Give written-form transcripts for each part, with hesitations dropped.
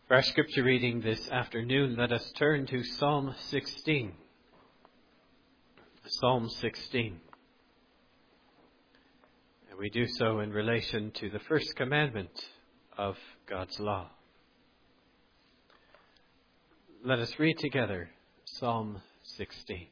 For our scripture reading this afternoon, let us turn to Psalm 16. Psalm 16. And we do so in relation to the first commandment of God's law. Let us read together Psalm 16.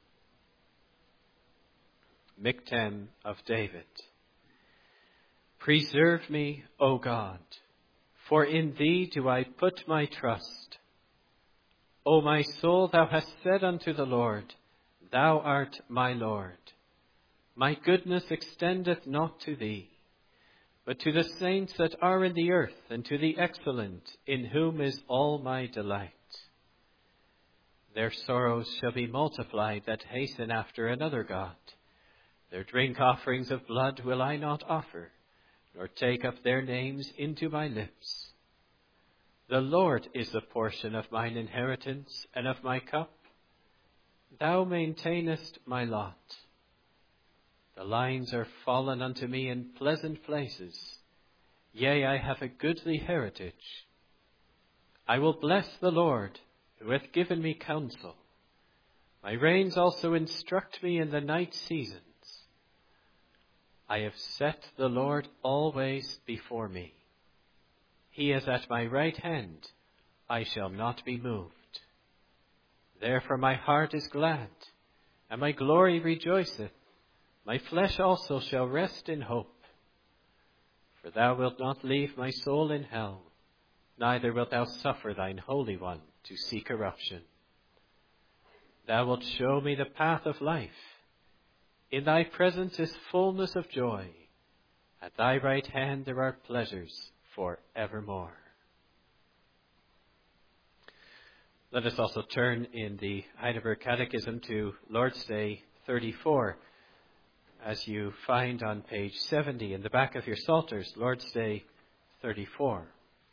Miktam of David. Preserve me, O God, for in thee do I put my trust. O my soul, thou hast said unto the Lord, Thou art my Lord. My goodness extendeth not to thee, but to the saints that are in the earth, and to the excellent, in whom is all my delight. Their sorrows shall be multiplied that hasten after another God. Their drink offerings of blood will I not offer, nor take up their names into my lips. The Lord is the portion of mine inheritance and of my cup. Thou maintainest my lot. The lines are fallen unto me in pleasant places. Yea, I have a goodly heritage. I will bless the Lord, who hath given me counsel. My reins also instruct me in the night seasons. I have set the Lord always before me. He is at my right hand. I shall not be moved. Therefore my heart is glad, and my glory rejoiceth. My flesh also shall rest in hope. For thou wilt not leave my soul in hell, neither wilt thou suffer thine Holy One to see corruption. Thou wilt show me the path of life. In thy presence is fullness of joy. At thy right hand there are pleasures for evermore. Let us also turn in the Heidelberg Catechism to Lord's Day 34, as you find on page 70 in the back of your Psalters, Lord's Day 34.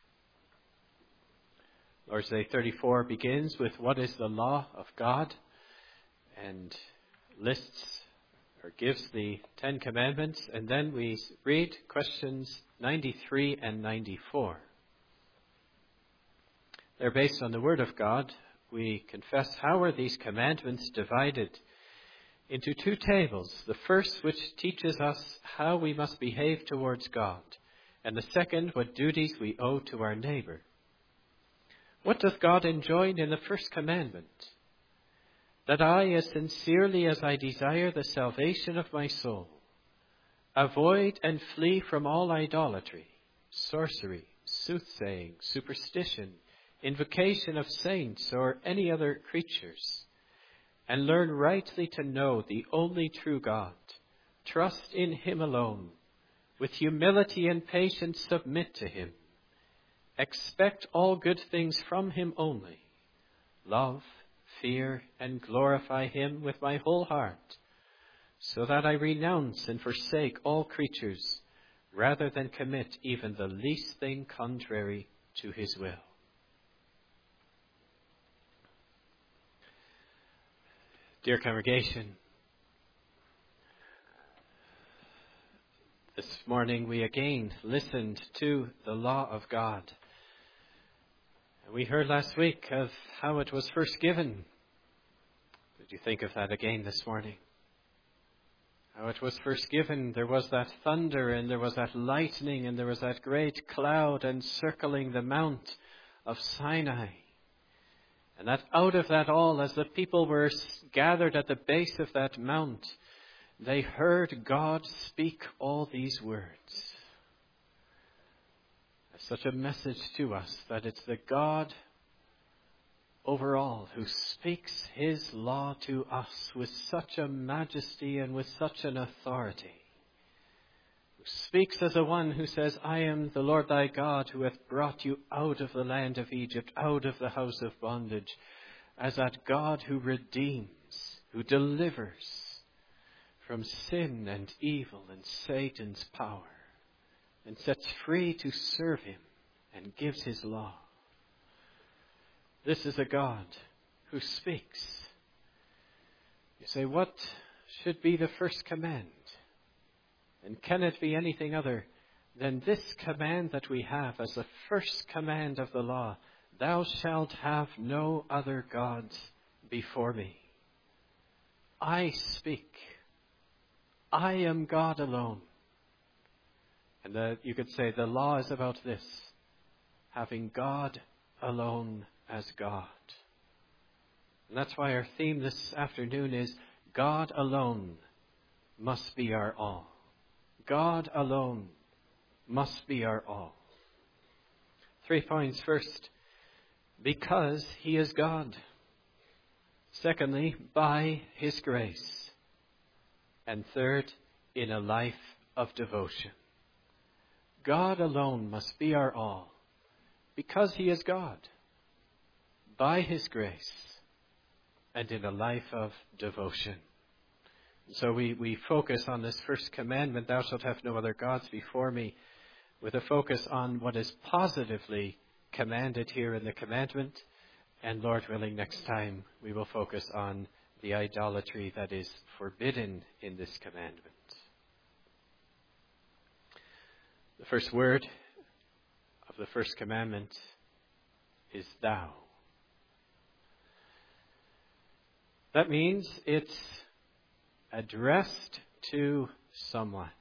Lord's Day 34 begins with what is the law of God, and lists or gives the 10 Commandments, and then we read questions 93 and 94. They're based on the Word of God. We confess, how are these commandments divided into two tables? The first, which teaches us how we must behave towards God, and the second, what duties we owe to our neighbor. What doth God enjoin in the first commandment? That I, as sincerely as I desire the salvation of my soul, avoid and flee from all idolatry, sorcery, soothsaying, superstition, invocation of saints or any other creatures, and learn rightly to know the only true God, trust in Him alone, with humility and patience submit to Him, expect all good things from Him only, love, fear, and glorify Him with my whole heart, so that I renounce and forsake all creatures, rather than commit even the least thing contrary to His will. Dear congregation, this morning we again listened to the law of God. We heard last week of how it was first given. Did you think of that again this morning? How it was first given. There was that thunder, and there was that lightning, and there was that great cloud encircling the mount of Sinai. And that out of that all, as the people were gathered at the base of that mount, they heard God speak all these words. Such a message to us that it's the God over all who speaks His law to us with such a majesty and with such an authority. Who speaks as the one who says, I am the Lord thy God who hath brought you out of the land of Egypt, out of the house of bondage, as that God who redeems, who delivers from sin and evil and Satan's power, and sets free to serve Him and gives His law. This is a God who speaks. You say, what should be the first command? And can it be anything other then this command that we have as the first command of the law, thou shalt have no other gods before me. I speak. I am God alone. And you could say the law is about this, having God alone as God. And that's why our theme this afternoon is God alone must be our all. God alone must be our all. 3 points. First, because he is God. Secondly, by his grace. And third, in a life of devotion. God alone must be our all, because he is God, by his grace, and in a life of devotion. So we focus on this first commandment, thou shalt have no other gods before me, with a focus on what is positively commanded here in the commandment. And Lord willing, next time we will focus on the idolatry that is forbidden in this commandment. The first word of the first commandment is thou. That means it's addressed to someone.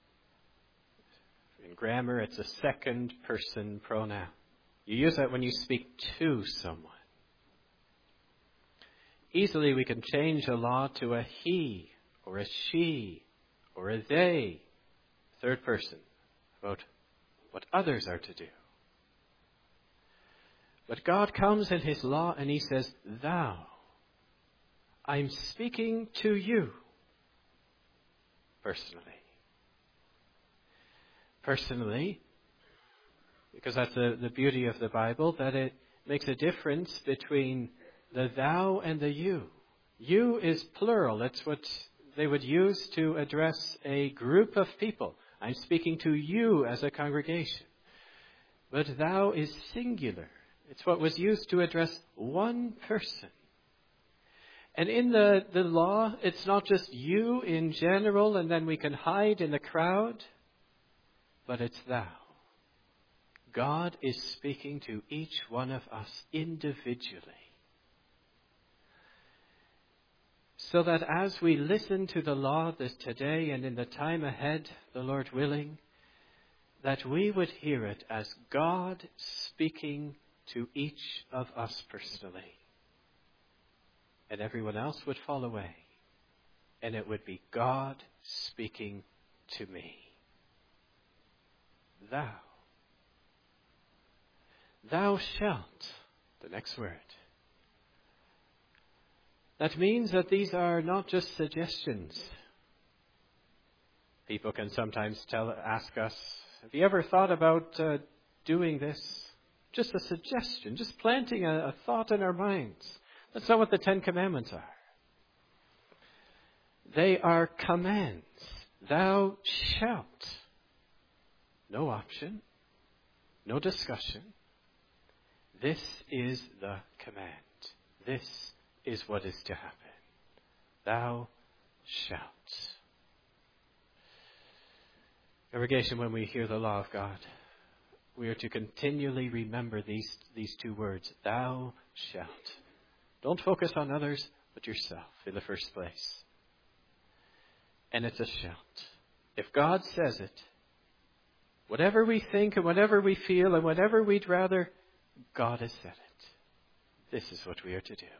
In grammar, it's a second person pronoun. You use that when you speak to someone. Easily we can change a law to a he, or a she, or a they, third person, about what others are to do. But God comes in his law and he says, thou. I'm speaking to you personally. Personally, because that's the beauty of the Bible, that it makes a difference between the thou and the you. You is plural. That's what they would use to address a group of people. I'm speaking to you as a congregation. But thou is singular. It's what was used to address one person. And in the law, it's not just you in general, and then we can hide in the crowd, but it's thou. God is speaking to each one of us individually. So that as we listen to the law this today and in the time ahead, the Lord willing, that we would hear it as God speaking to each of us personally. And everyone else would fall away. And it would be God speaking to me. Thou. Thou shalt. The next word. That means that these are not just suggestions. People can sometimes ask us, have you ever thought about doing this? Just a suggestion, just planting a thought in our minds. That's not what the 10 Commandments are. They are commands. Thou shalt. No option. No discussion. This is the command. This is what is to happen. Thou shalt. Congregation, when we hear the law of God, we are to continually remember these two words. Thou shalt. Don't focus on others, but yourself in the first place. And it's a shout. If God says it, whatever we think and whatever we feel and whatever we'd rather, God has said it. This is what we are to do.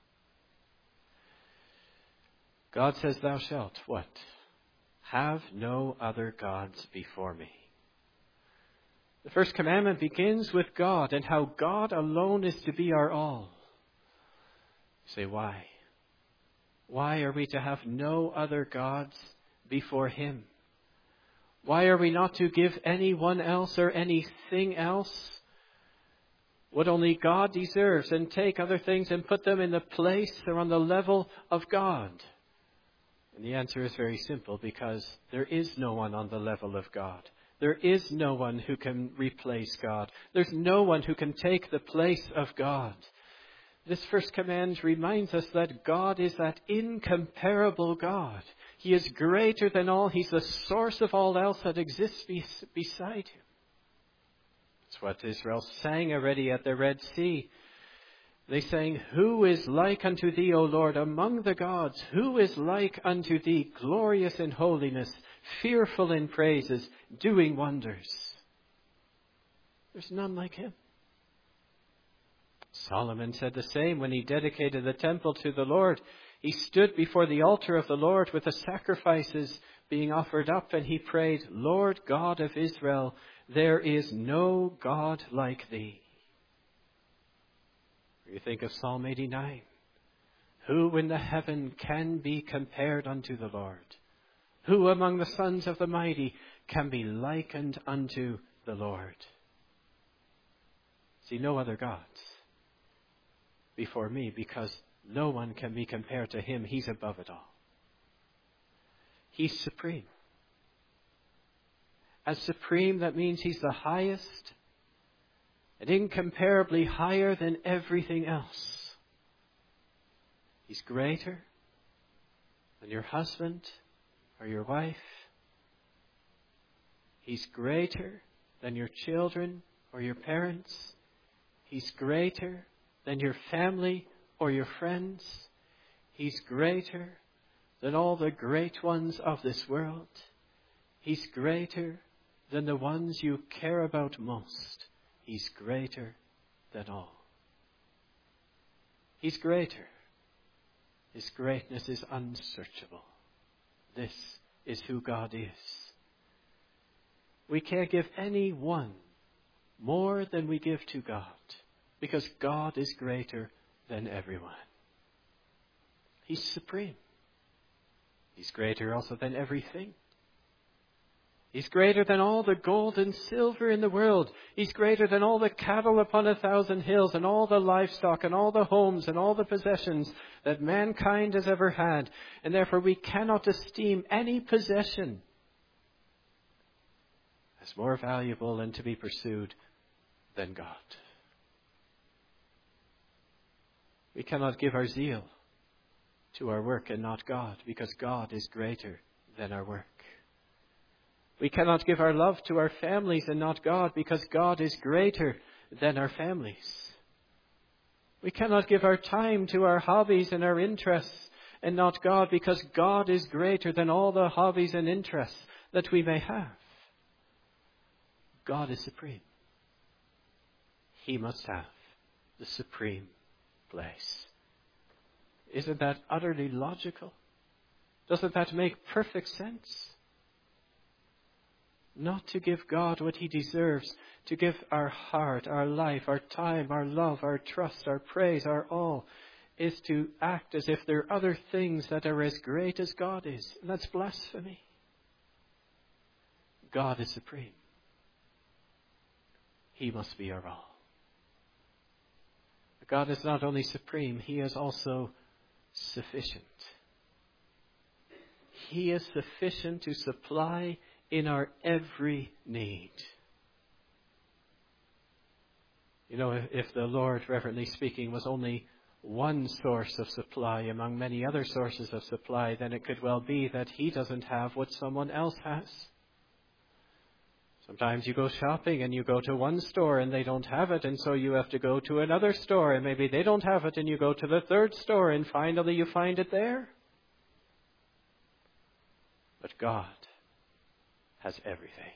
God says, thou shalt what? Have no other gods before me. The first commandment begins with God and how God alone is to be our all. You say, why? Why are we to have no other gods before him? Why are we not to give anyone else or anything else what only God deserves and take other things and put them in the place or on the level of God? And the answer is very simple, because there is no one on the level of God. There is no one who can replace God. There's no one who can take the place of God. This first command reminds us that God is that incomparable God. He is greater than all. He's the source of all else that exists beside him. That's what Israel sang already at the Red Sea. They sang, "Who is like unto thee, O Lord, among the gods? Who is like unto thee, glorious in holiness, fearful in praises, doing wonders?" There's none like him. Solomon said the same when he dedicated the temple to the Lord. He stood before the altar of the Lord with the sacrifices being offered up, and he prayed, "Lord God of Israel, there is no God like thee." You think of Psalm 89. Who in the heaven can be compared unto the Lord? Who among the sons of the mighty can be likened unto the Lord? See, no other gods before me, because no one can be compared to him. He's above it all. He's supreme. As supreme, that means he's the highest and incomparably higher than everything else. He's greater than your husband or your wife. He's greater than your children or your parents. He's greater than your family or your friends. He's greater than all the great ones of this world. He's greater than the ones you care about most. He's greater than all. He's greater. His greatness is unsearchable. This is who God is. We can't give anyone more than we give to God, because God is greater than everyone. He's supreme. He's greater also than everything. He's greater than all the gold and silver in the world. He's greater than all the cattle upon 1,000 hills and all the livestock and all the homes and all the possessions that mankind has ever had. And therefore we cannot esteem any possession as more valuable and to be pursued than God. We cannot give our zeal to our work and not God, because God is greater than our work. We cannot give our love to our families and not God, because God is greater than our families. We cannot give our time to our hobbies and our interests and not God, because God is greater than all the hobbies and interests that we may have. God is supreme. He must have the supreme place. Isn't that utterly logical? Doesn't that make perfect sense? Not to give God what he deserves, to give our heart, our life, our time, our love, our trust, our praise, our all, is to act as if there are other things that are as great as God is. And that's blasphemy. God is supreme. He must be our all. God is not only supreme, he is also sufficient. He is sufficient to supply in our every need. You know, if the Lord, reverently speaking, was only one source of supply among many other sources of supply, then it could well be that he doesn't have what someone else has. Sometimes you go shopping and you go to one store and they don't have it, and so you have to go to another store and maybe they don't have it, and you go to the third store and finally you find it there. But God has everything.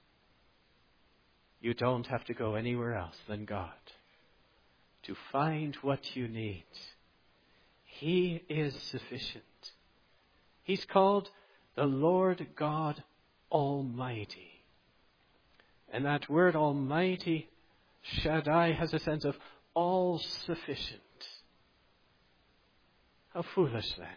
You don't have to go anywhere else than God to find what you need. He is sufficient. He's called the Lord God Almighty. And that word Almighty, Shaddai, has a sense of all sufficient. How foolish then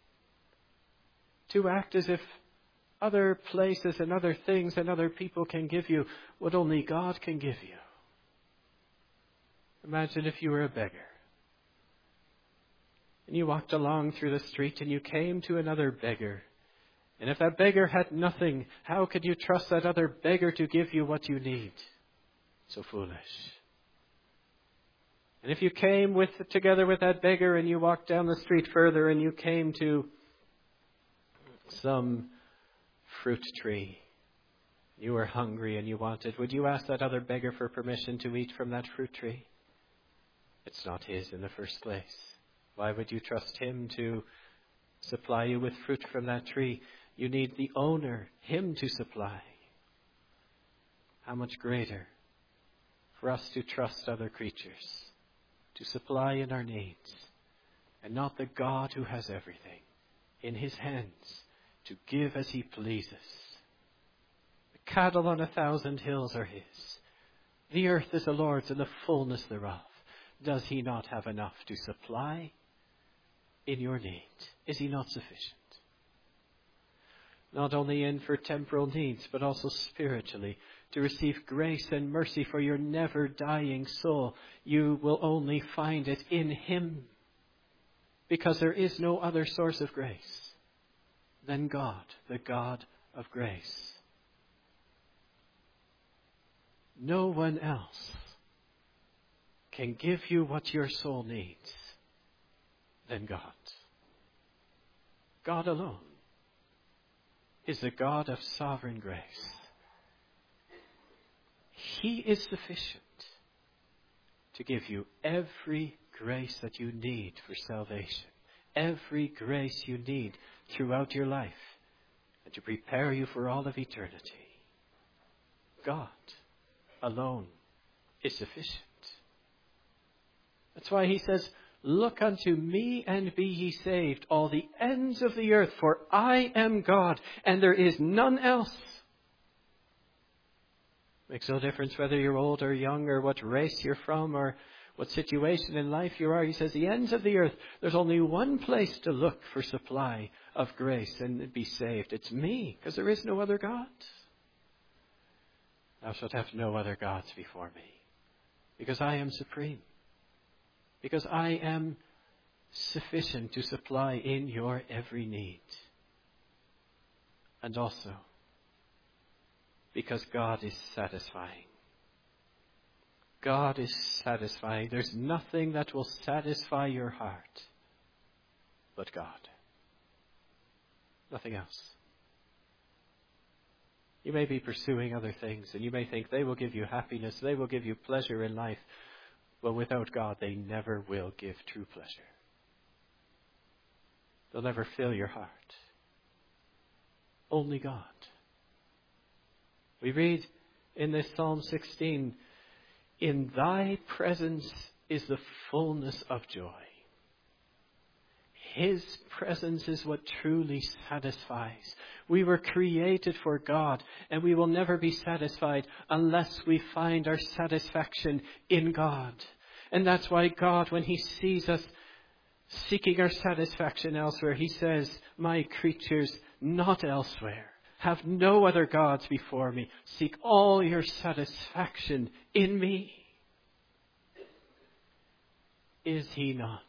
to act as if other places and other things and other people can give you what only God can give you. Imagine if you were a beggar and you walked along through the street and you came to another beggar. And if that beggar had nothing, how could you trust that other beggar to give you what you need? So foolish. And if you came together with that beggar and you walked down the street further and you came to some fruit tree. You were hungry and you wanted. Would you ask that other beggar for permission to eat from that fruit tree? It's not his in the first place. Why would you trust him to supply you with fruit from that tree? You need the owner, him to supply. How much greater for us to trust other creatures, to supply in our needs, and not the God who has everything in his hands to give as he pleases. The cattle on 1,000 hills are his. The earth is the Lord's and the fullness thereof. Does he not have enough to supply in your need? Is he not sufficient? Not only in for temporal needs, but also spiritually, to receive grace and mercy for your never-dying soul. You will only find it in him, because there is no other source of grace than God, the God of grace. No one else can give you what your soul needs than God. God alone is the God of sovereign grace. He is sufficient to give you every grace that you need for salvation, every grace you need throughout your life, and to prepare you for all of eternity. God alone is sufficient. That's why he says, "Look unto me and be ye saved, all the ends of the earth, for I am God, and there is none else." Makes no difference whether you're old or young, or what race you're from, or what situation in life you are. He says, the ends of the earth, there's only one place to look for supply of grace and be saved. It's me, because there is no other God. Thou shalt have no other gods before me, because I am supreme, because I am sufficient to supply in your every need. And also, because God is satisfying. God is satisfying. There's nothing that will satisfy your heart but God. Nothing else. You may be pursuing other things, and you may think they will give you happiness, they will give you pleasure in life. Well, without God, they never will give true pleasure. They'll never fill your heart. Only God. We read in this Psalm 16, "In thy presence is the fullness of joy." His presence is what truly satisfies. We were created for God, and we will never be satisfied unless we find our satisfaction in God. And that's why God, when he sees us seeking our satisfaction elsewhere, he says, "My creatures, not elsewhere. Have no other gods before me. Seek all your satisfaction in me." Is he not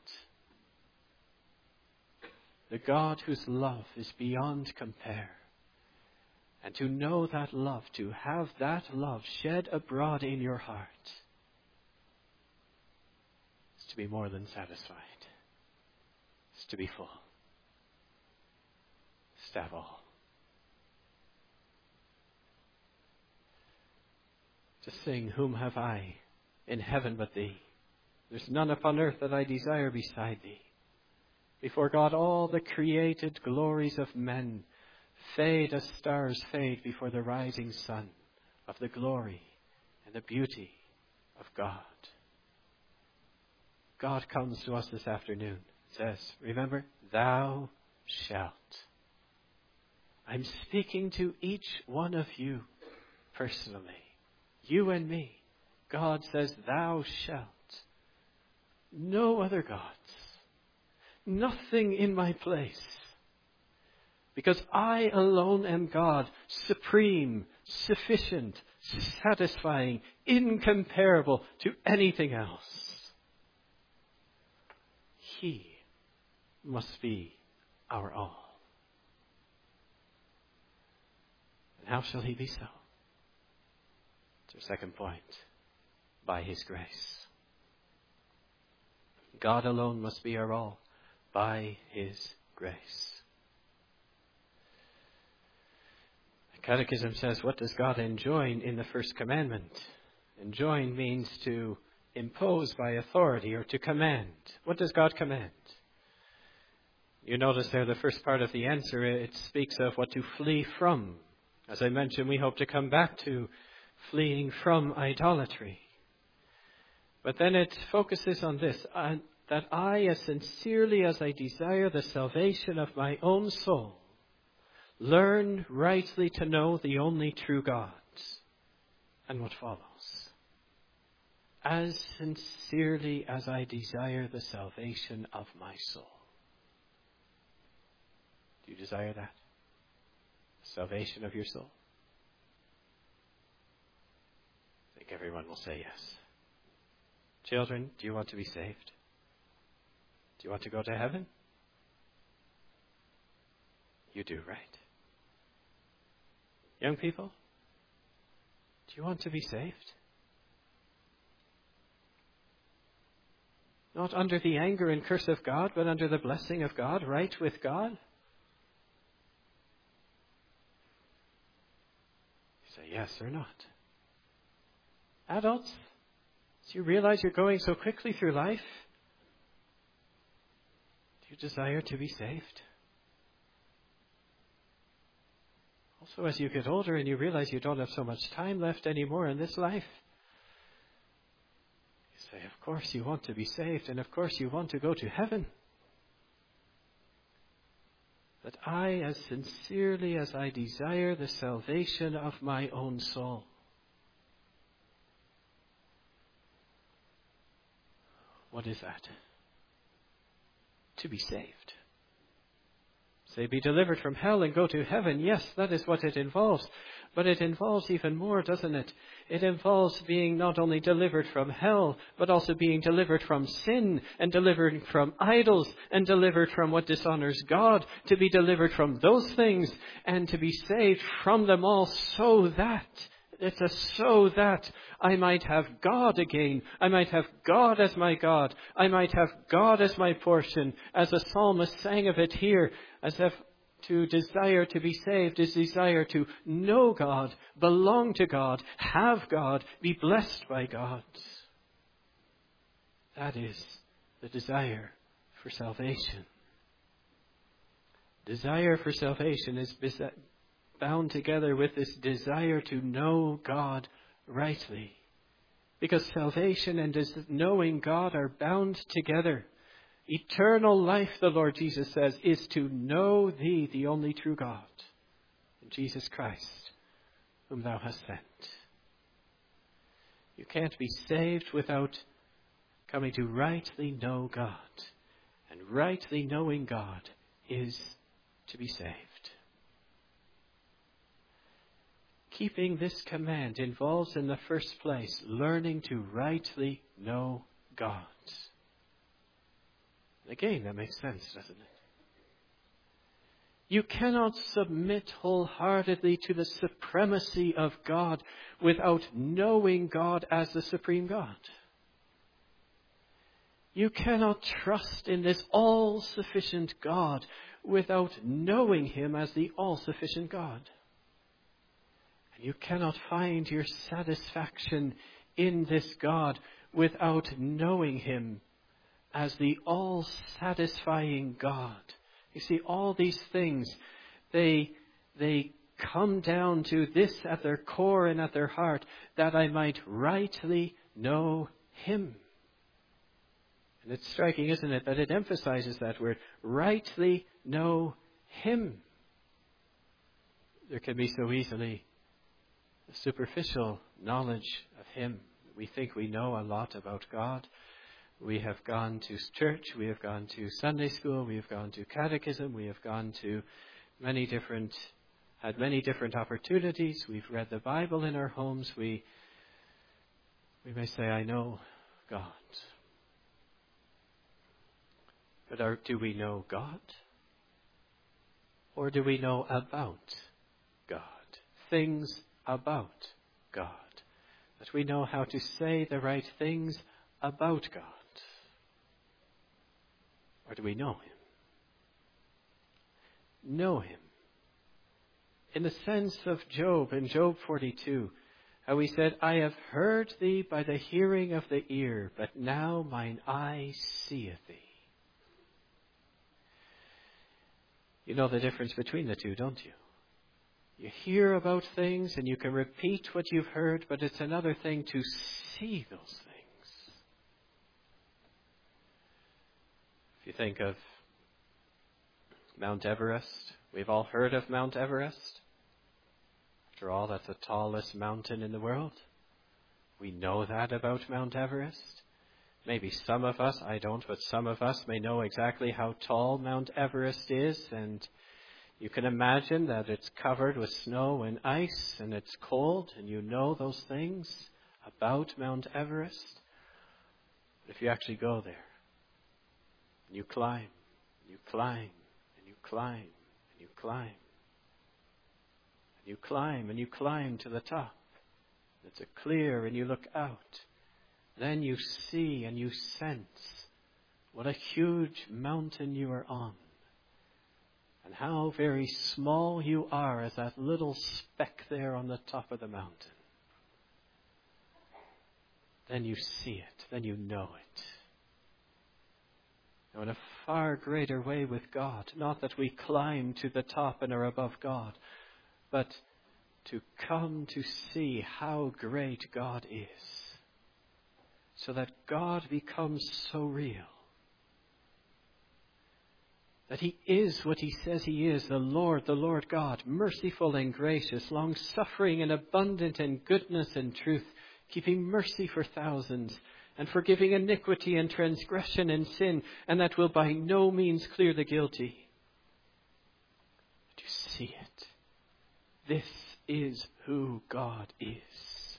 the God whose love is beyond compare? And to know that love, to have that love shed abroad in your heart, is to be more than satisfied. It's to be full. It's to have all. To sing, "Whom have I in heaven but thee? There's none upon earth that I desire beside thee." Before God, all the created glories of men fade as stars fade before the rising sun of the glory and the beauty of God. God comes to us this afternoon. It says, remember, "Thou shalt." I'm speaking to each one of you personally. You and me. God says, "Thou shalt." No other gods. Nothing in my place. Because I alone am God, supreme, sufficient, satisfying, incomparable to anything else. He must be our all. And how shall he be so? It's our second point. By his grace. God alone must be our all. By his grace. Catechism says, what does God enjoin in the first commandment? Enjoin means to impose by authority or to command. What does God command? You notice there the first part of the answer, it speaks of what to flee from. As I mentioned, we hope to come back to fleeing from idolatry. But then it focuses on this, that I, as sincerely as I desire the salvation of my own soul, learn rightly to know the only true God. And what follows? As sincerely as I desire the salvation of my soul. Do you desire that? Salvation of your soul? I think everyone will say yes. Children, do you want to be saved? Do you want to go to heaven? You do, right? Young people, do you want to be saved? Not under the anger and curse of God, but under the blessing of God, right with God? You say yes or not. Adults, do you realize you're going so quickly through life? Do you desire to be saved? Also, as you get older and you realize you don't have so much time left anymore in this life, you say, of course you want to be saved, and of course you want to go to heaven. That I, as sincerely as I desire the salvation of my own soul. What is that? To be saved. Say, be delivered from hell and go to heaven. Yes, that is what it involves. But it involves even more, doesn't it? It involves being not only delivered from hell, but also being delivered from sin and delivered from idols and delivered from what dishonors God, to be delivered from those things and to be saved from them all so that I might have God again. I might have God as my God. I might have God as my portion. As the psalmist sang of it here, as if to desire to be saved is desire to know God, belong to God, have God, be blessed by God. That is the desire for salvation. Desire for salvation is bound together with this desire to know God rightly. Because salvation and knowing God are bound together. Eternal life, the Lord Jesus says, is to know thee, the only true God, and Jesus Christ, whom thou hast sent. You can't be saved without coming to rightly know God. And rightly knowing God is to be saved. Keeping this command involves in the first place learning to rightly know God. Again, that makes sense, doesn't it? You cannot submit wholeheartedly to the supremacy of God without knowing God as the supreme God. You cannot trust in this all-sufficient God without knowing Him as the all-sufficient God. And you cannot find your satisfaction in this God without knowing Him as the all-satisfying God. You see, all these things, they come down to this at their core and at their heart, that I might rightly know Him. And it's striking, isn't it, that it emphasizes that word, rightly know Him. There can be so easily a superficial knowledge of Him. We think we know a lot about God. We have gone to church, we have gone to Sunday school, we have gone to catechism, we have gone to had many different opportunities. We've read the Bible in our homes. We may say, I know God. But do we know God? Or do we know about God? Things about God. That we know how to say the right things about God. Or do we know Him? Know Him. In the sense of Job, in Job 42, how he said, I have heard thee by the hearing of the ear, but now mine eye seeth thee. You know the difference between the two, don't you? You hear about things and you can repeat what you've heard, but it's another thing to see those things. If you think of Mount Everest, we've all heard of Mount Everest. After all, that's the tallest mountain in the world. We know that about Mount Everest. Maybe some of us, I don't, but some of us may know exactly how tall Mount Everest is, and you can imagine that it's covered with snow and ice, and it's cold, and you know those things about Mount Everest. But if you actually go there, and you climb, and you climb, and you climb, and you climb, and you climb, and you climb to the top, it's clear, and you look out, then you see and you sense what a huge mountain you are on. And how very small you are as that little speck there on the top of the mountain. Then you see it. Then you know it. Now in a far greater way with God. Not that we climb to the top and are above God. But to come to see how great God is. So that God becomes so real. That He is what He says He is, the Lord God, merciful and gracious, long-suffering and abundant in goodness and truth, keeping mercy for thousands, and forgiving iniquity and transgression and sin, and that will by no means clear the guilty. But you see it. This is who God is.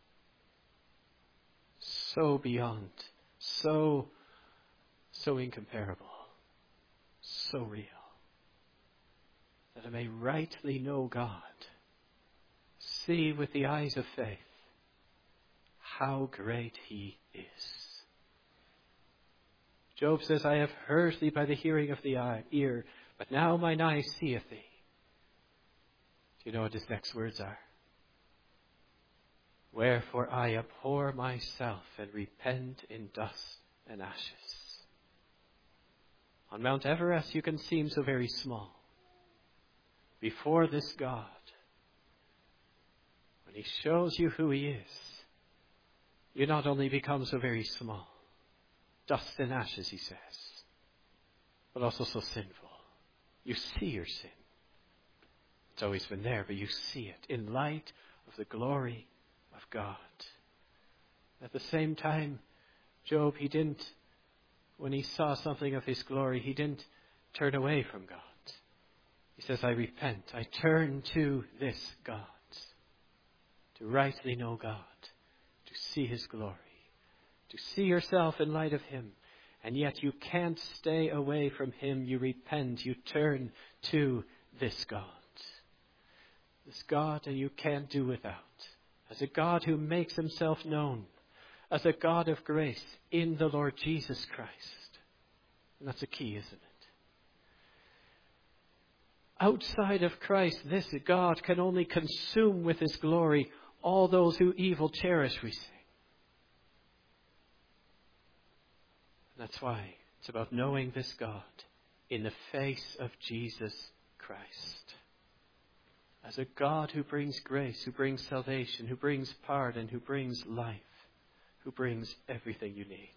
So beyond, so incomparable. So real, that I may rightly know God, see with the eyes of faith how great He is. Job says, I have heard thee by the hearing of the ear, but now mine eye seeth thee. Do you know what his next words are? Wherefore I abhor myself and repent in dust and ashes. On Mount Everest, you can seem so very small. Before this God, when He shows you who He is, you not only become so very small, dust and ashes, He says, but also so sinful. You see your sin. It's always been there, but you see it in light of the glory of God. At the same time, Job, he didn't, when he saw something of His glory, he didn't turn away from God. He says, I repent. I turn to this God. To rightly know God. To see His glory. To see yourself in light of Him. And yet you can't stay away from Him. You repent. You turn to this God. This God that you can't do without. As a God who makes Himself known. As a God of grace in the Lord Jesus Christ. And that's a key, isn't it? Outside of Christ, this God can only consume with His glory all those who evil cherish, we sing. And that's why it's about knowing this God in the face of Jesus Christ. As a God who brings grace, who brings salvation, who brings pardon, who brings life. Who brings everything you need.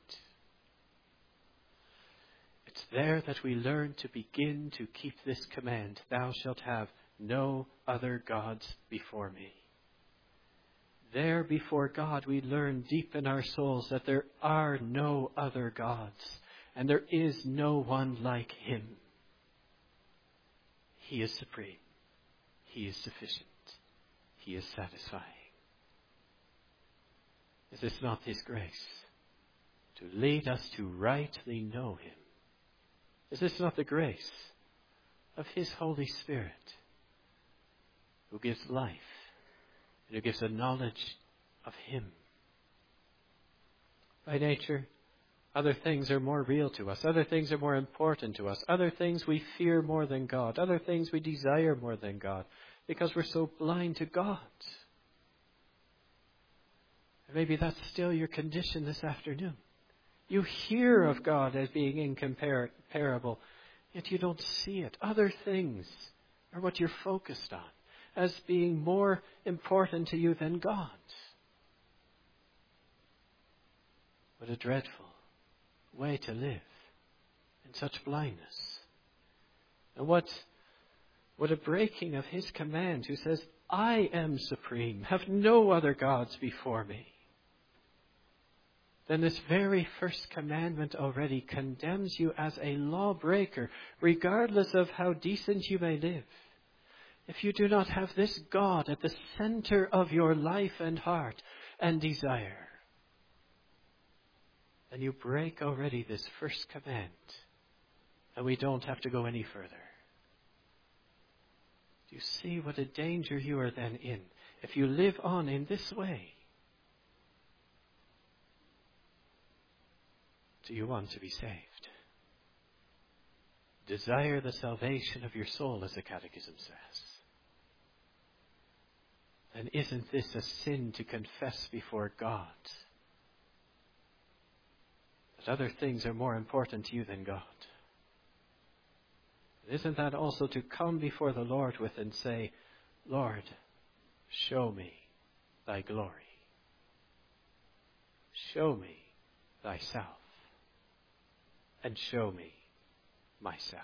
It's there that we learn to begin to keep this command. Thou shalt have no other gods before me. There before God we learn deep in our souls that there are no other gods. And there is no one like Him. He is supreme. He is sufficient. He is satisfying. Is this not His grace to lead us to rightly know Him? Is this not the grace of His Holy Spirit who gives life and who gives a knowledge of Him? By nature, other things are more real to us. Other things are more important to us. Other things we fear more than God. Other things we desire more than God. because we're so blind to God. And maybe that's still your condition this afternoon. You hear of God as being incomparable, yet you don't see it. Other things are what you're focused on as being more important to you than God. What a dreadful way to live in such blindness. And what a breaking of his command, who says, I am supreme, have no other gods before me. Then this very first commandment already condemns you as a lawbreaker, regardless of how decent you may live. If you do not have this God at the center of your life and heart and desire, then you break already this first command, and we don't have to go any further. Do you see what a danger you are then in if you live on in this way? Do you want to be saved? Desire the salvation of your soul, as the Catechism says. Then isn't this a sin to confess before God that other things are more important to you than God? And isn't that also to come before the Lord with and say, Lord, show me thy glory. Show me thyself. And show me myself.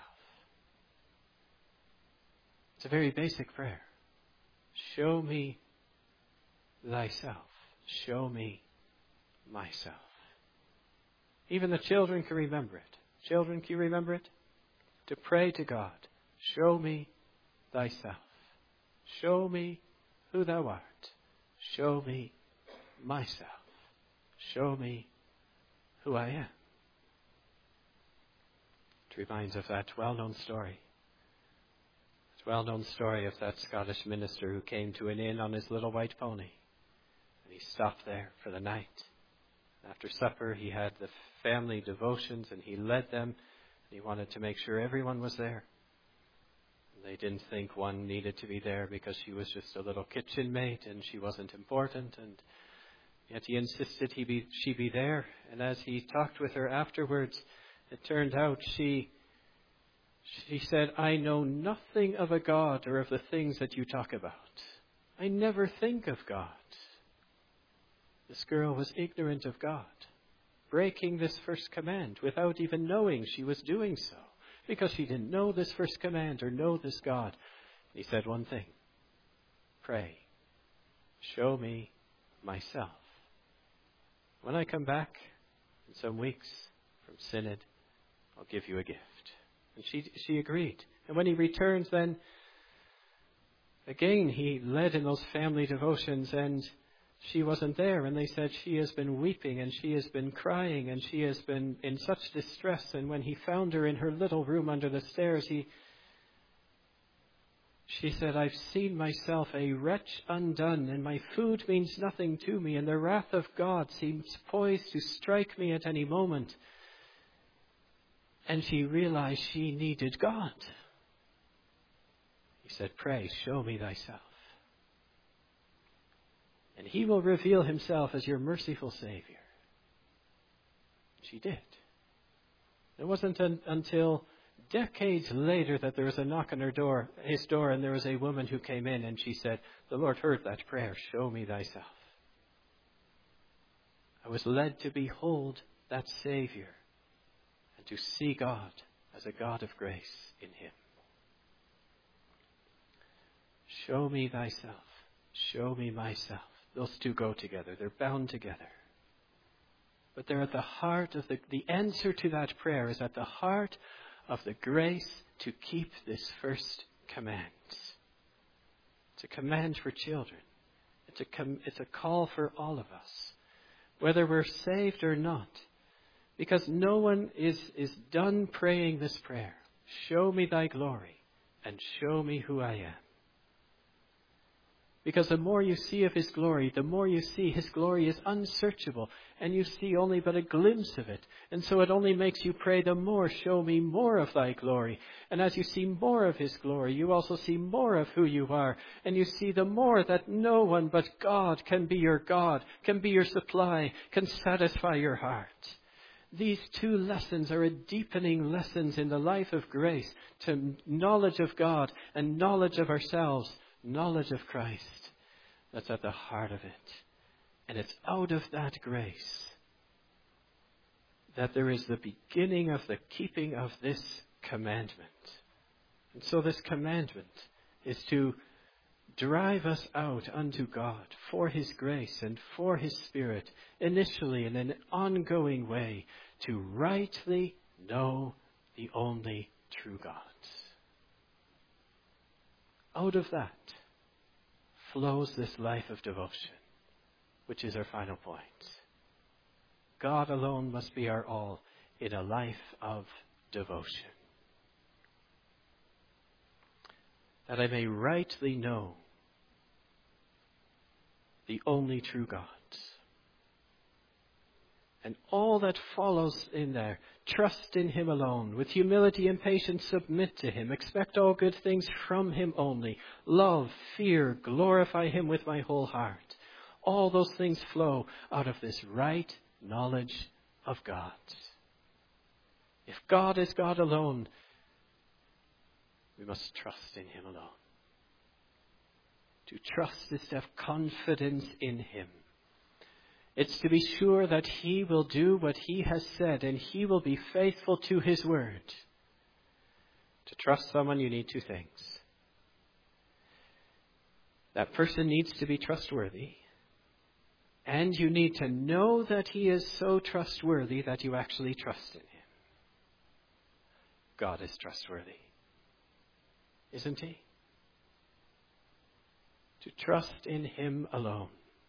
It's a very basic prayer. Show me thyself. Show me myself. Even the children can remember it. Children, can you remember it? To pray to God. Show me thyself. Show me who thou art. Show me myself. Show me who I am. It reminds of that well-known story. It's a well-known story of that Scottish minister who came to an inn on his little white pony. And he stopped there for the night. After supper, he had the family devotions and he led them. And he wanted to make sure everyone was there. And they didn't think one needed to be there because she was just a little kitchen maid and she wasn't important. And yet he insisted she be there. And as he talked with her afterwards, it turned out she said, I know nothing of a God or of the things that you talk about. I never think of God. This girl was ignorant of God, breaking this first command without even knowing she was doing so, because she didn't know this first command or know this God. And he said one thing, pray, show me myself. When I come back in some weeks from Synod, I'll give you a gift. And she agreed. And when he returns then, again he led in those family devotions and she wasn't there. And they said she has been weeping and she has been crying and she has been in such distress. And when he found her in her little room under the stairs, she said, I've seen myself a wretch undone and my food means nothing to me and the wrath of God seems poised to strike me at any moment. And she realized she needed God. He said, pray, show me thyself. And he will reveal himself as your merciful Savior. She did. It wasn't until decades later that there was a knock on his door, and there was a woman who came in and she said, the Lord heard that prayer, show me thyself. I was led to behold that Savior and to see God as a God of grace in him. Show me thyself. Show me myself. Those two go together. They're bound together. But they're at the heart of the answer to that prayer is at the heart of the grace to keep this first command. It's a command for children. It's a call for all of us, whether we're saved or not. Because no one is done praying this prayer. Show me thy glory and show me who I am. Because the more you see of his glory, the more you see his glory is unsearchable, and you see only but a glimpse of it. And so it only makes you pray the more, show me more of thy glory. And as you see more of his glory, you also see more of who you are. And you see the more that no one but God, can be your supply, can satisfy your heart. These two lessons are a deepening lessons in the life of grace to knowledge of God and knowledge of ourselves, knowledge of Christ. That's at the heart of it. And it's out of that grace that there is the beginning of the keeping of this commandment. And so this commandment is to drive us out unto God for his grace and for his Spirit, initially in an ongoing way, to rightly know the only true God. Out of that flows this life of devotion, which is our final point. God alone must be our all in a life of devotion. That I may rightly know the only true God. And all that follows in there, trust in him alone. With humility and patience submit to him. Expect all good things from him only. Love, fear, glorify him with my whole heart. All those things flow out of this right knowledge of God. If God is God alone, we must trust in him alone. To trust is to have confidence in him. It's to be sure that he will do what he has said and he will be faithful to his word. To trust someone, you need two things. That person needs to be trustworthy, and you need to know that he is so trustworthy that you actually trust in him. God is trustworthy, isn't he? To trust in him alone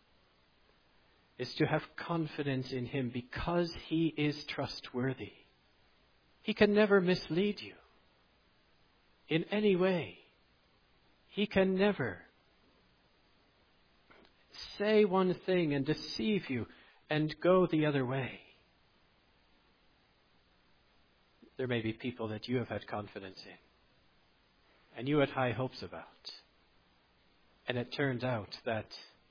is to have confidence in him because he is trustworthy. He can never mislead you in any way. He can never say one thing and deceive you and go the other way. There may be people that you have had confidence in and you had high hopes about. And it turned out that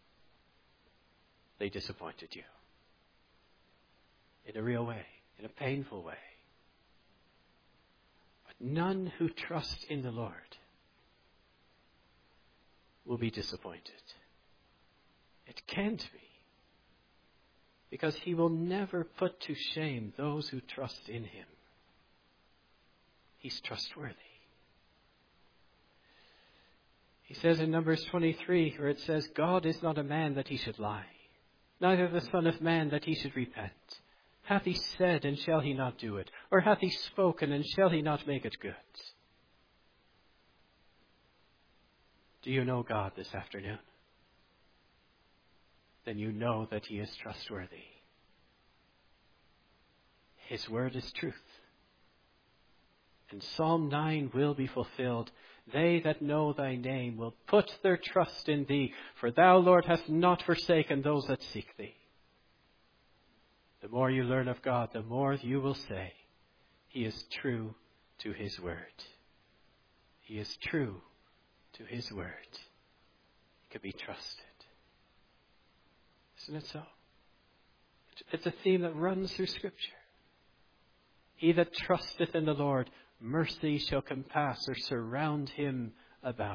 they disappointed you. In a real way, in a painful way. But none who trust in the Lord will be disappointed. It can't be. Because he will never put to shame those who trust in him. He's trustworthy. He says in Numbers 23, where it says, God is not a man that he should lie, neither the Son of Man that he should repent. Hath he said, and shall he not do it? Or hath he spoken, and shall he not make it good? Do you know God this afternoon? Then you know that he is trustworthy. His word is truth. And Psalm 9 will be fulfilled. They that know thy name will put their trust in thee, for thou, Lord, hast not forsaken those that seek thee. The more you learn of God, the more you will say, he is true to his word. He is true to his word. He can be trusted. Isn't it so? It's a theme that runs through Scripture. He that trusteth in the Lord, mercy shall compass or surround him about.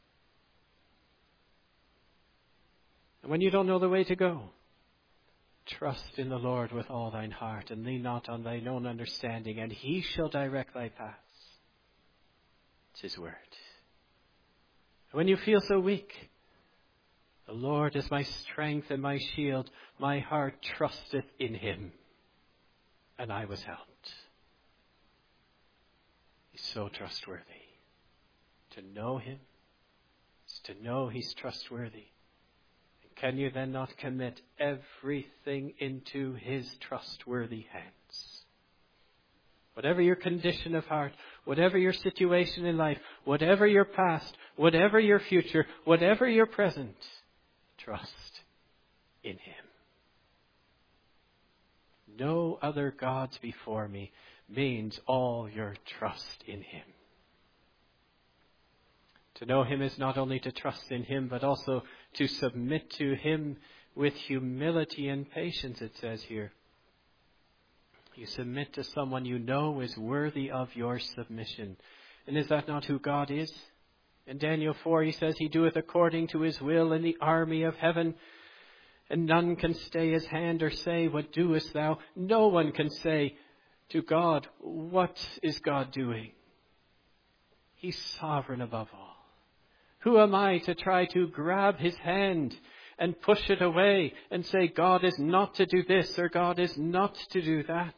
And when you don't know the way to go, trust in the Lord with all thine heart, and lean not on thine own understanding, and he shall direct thy paths. It's his word. And when you feel so weak, the Lord is my strength and my shield. My heart trusteth in him, and I was helped. He's so trustworthy. To know him is to know he's trustworthy. And can you then not commit everything into his trustworthy hands? Whatever your condition of heart, whatever your situation in life, whatever your past, whatever your future, whatever your present, trust in Him. No other gods before me means all your trust in Him. To know Him is not only to trust in Him, but also to submit to Him with humility and patience, it says here. You submit to someone you know is worthy of your submission. And is that not who God is? In Daniel 4, He says, He doeth according to His will in the army of heaven. And none can stay His hand or say, what doest thou? No one can say to God, what is God doing? He's sovereign above all. Who am I to try to grab His hand and push it away and say, God is not to do this or God is not to do that?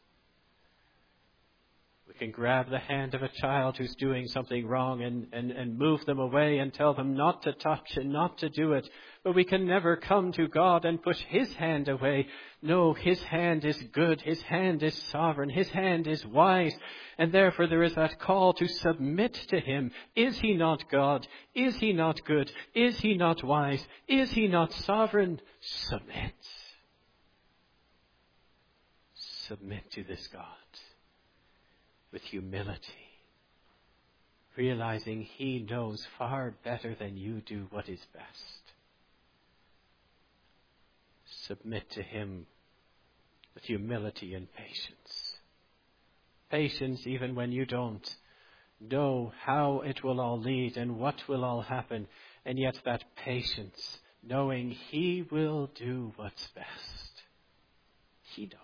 We can grab the hand of a child who's doing something wrong and move them away and tell them not to touch and not to do it. But we can never come to God and push His hand away. No, His hand is good. His hand is sovereign. His hand is wise. And therefore there is that call to submit to Him. Is He not God? Is He not good? Is He not wise? Is He not sovereign? Submit. Submit to this God with humility, realizing He knows far better than you do what is best. Submit to Him with humility and patience. Patience even when you don't know how it will all lead and what will all happen. And yet that patience, knowing He will do what's best. He knows.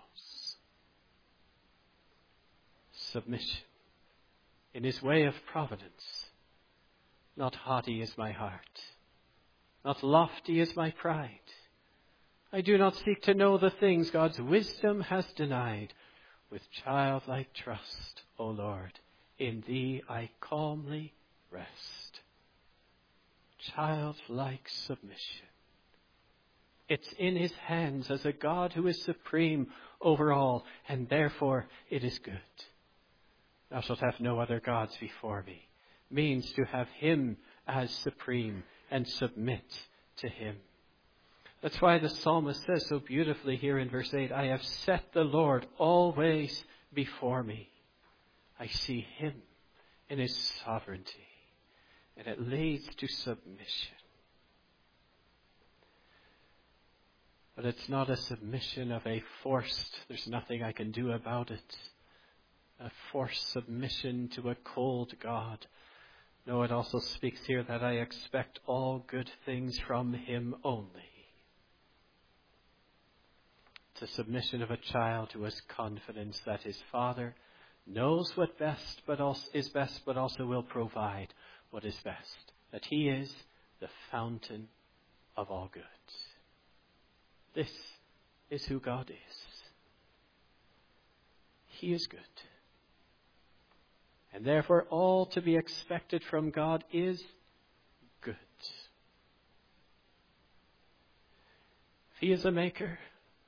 Submission in His way of providence. Not haughty is my heart. Not lofty is my pride. I do not seek to know the things God's wisdom has denied. With childlike trust, O Lord, in Thee I calmly rest. Childlike submission. It's in His hands as a God who is supreme over all, and therefore it is good. Thou shalt have no other gods before me, means to have Him as supreme and submit to Him. That's why the psalmist says so beautifully here in verse 8, I have set the Lord always before me. I see Him in His sovereignty, and it leads to submission. But it's not a submission of a forced, there's nothing I can do about it, a forced submission to a cold God. No, it also speaks here that I expect all good things from Him only. It's a submission of a child who has confidence that his Father knows what best, but also will provide what is best. That He is the fountain of all good. This is who God is. He is good. And therefore all to be expected from God is good. If He is a maker,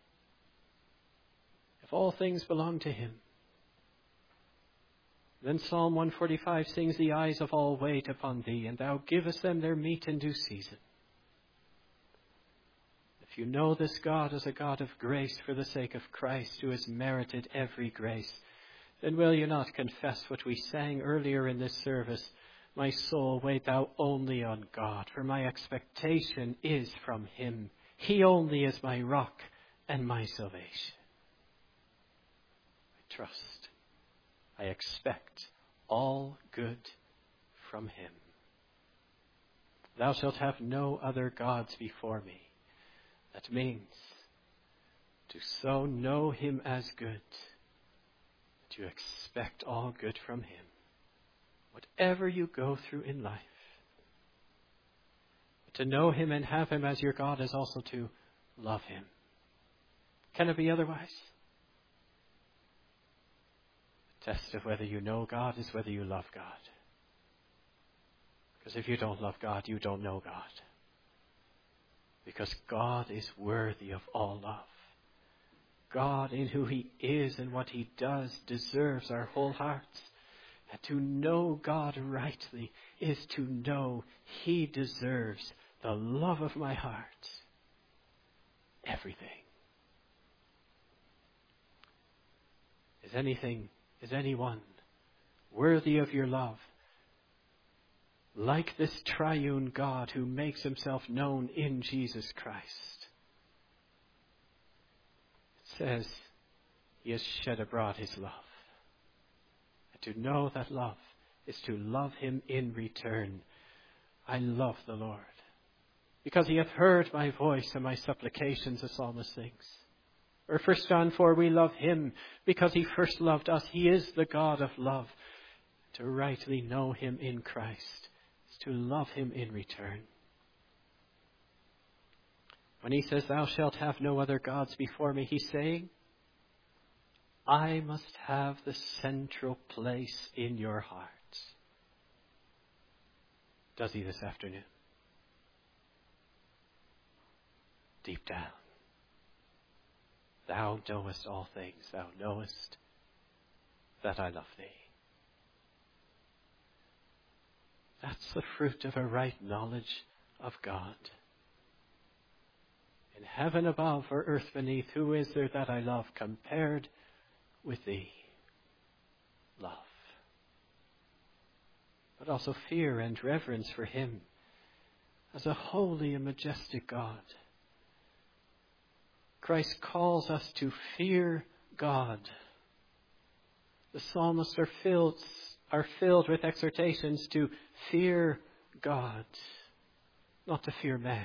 if all things belong to Him, then Psalm 145 sings, the eyes of all wait upon Thee, and Thou givest them their meat in due season. If you know this God as a God of grace for the sake of Christ, who has merited every grace, then will you not confess what we sang earlier in this service? My soul, wait thou only on God, for my expectation is from Him. He only is my rock and my salvation. I trust. I expect all good from Him. Thou shalt have no other gods before me. That means to so know Him as good, to expect all good from Him, whatever you go through in life. But to know Him and have Him as your God is also to love Him. Can it be otherwise? The test of whether you know God is whether you love God. Because if you don't love God, you don't know God. Because God is worthy of all love. God in who he is and what he does deserves our whole hearts. And to know God rightly is to know he deserves the love of my heart. Everything. Is anyone worthy of your love? Like this triune God who makes himself known in Jesus Christ. It says he has shed abroad his love. And to know that love is to love him in return. I love the Lord, because he hath heard my voice and my supplications, the psalmist sings. Or 1 John 4, we love him because he first loved us. He is the God of love. To rightly know him in Christ is to love him in return. When he says, thou shalt have no other gods before me, he's saying, I must have the central place in your heart. Does he this afternoon? Deep down. Thou knowest all things. Thou knowest that I love thee. That's the fruit of a right knowledge of God. In heaven above or earth beneath, who is there that I love compared with thee? Love. But also fear and reverence for him as a holy and majestic God. Christ calls us to fear God. The psalmists are filled with exhortations to fear God, not to fear man,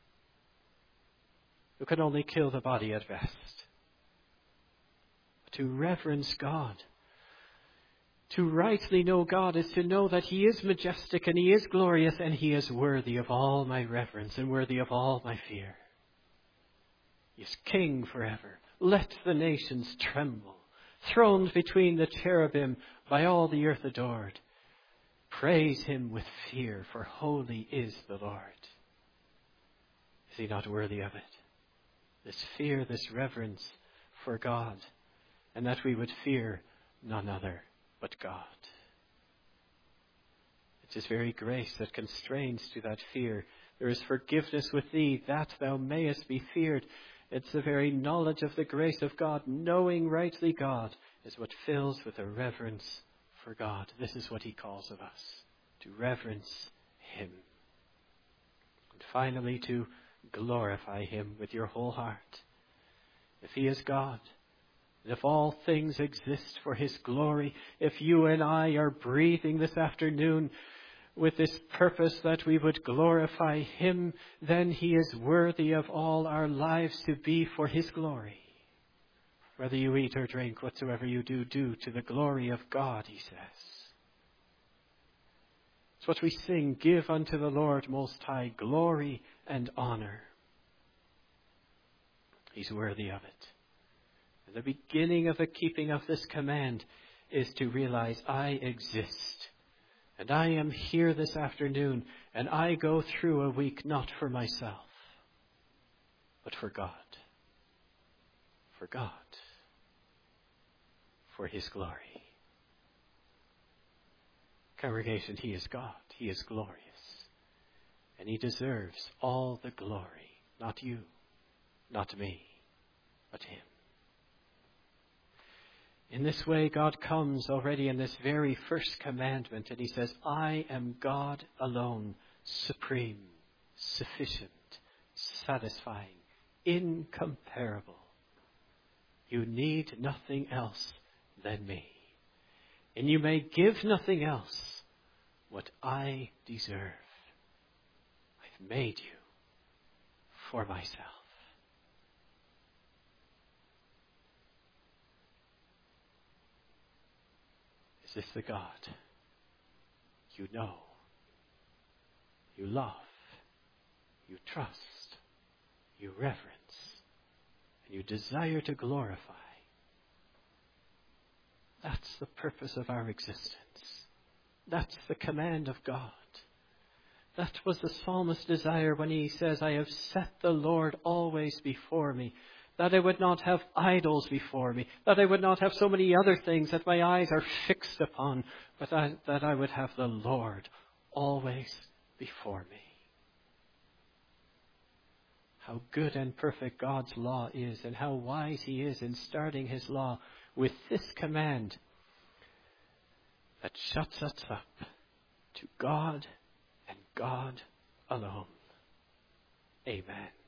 who can only kill the body at best. But to reverence God. To rightly know God is to know that he is majestic and he is glorious and he is worthy of all my reverence and worthy of all my fear. He is king forever. Let the nations tremble. Throned between the cherubim, by all the earth adored. Praise him with fear, for holy is the Lord. Is he not worthy of it? This fear, this reverence for God, and that we would fear none other but God. It's his very grace that constrains to that fear. There is forgiveness with thee, that thou mayest be feared. It's the very knowledge of the grace of God, knowing rightly God, is what fills with a reverence for God. This is what he calls of us, to reverence him. And finally, to glorify him with your whole heart. If he is God, and if all things exist for his glory, if you and I are breathing this afternoon with this purpose that we would glorify him, then he is worthy of all our lives to be for his glory. Whether you eat or drink, whatsoever you do, do to the glory of God, he says. It's what we sing, give unto the Lord Most High glory and honor. He's worthy of it. And the beginning of the keeping of this command is to realize I exist. And I am here this afternoon, and I go through a week not for myself, but for God. For God. For his glory. Congregation, he is God. He is glorious. And he deserves all the glory. Not you, not me, but him. In this way, God comes already in this very first commandment, and he says, I am God alone, supreme, sufficient, satisfying, incomparable. You need nothing else than me. And you may give nothing else what I deserve. I've made you for myself. Is this the God you know, you love, you trust, you reverence, and you desire to glorify? That's the purpose of our existence. That's the command of God. That was the psalmist's desire when he says, I have set the Lord always before me. that I would not have idols before me, that I would not have so many other things that my eyes are fixed upon, but that I would have the Lord always before me. How good and perfect God's law is, and how wise He is in starting His law with this command that shuts us up to God and God alone. Amen.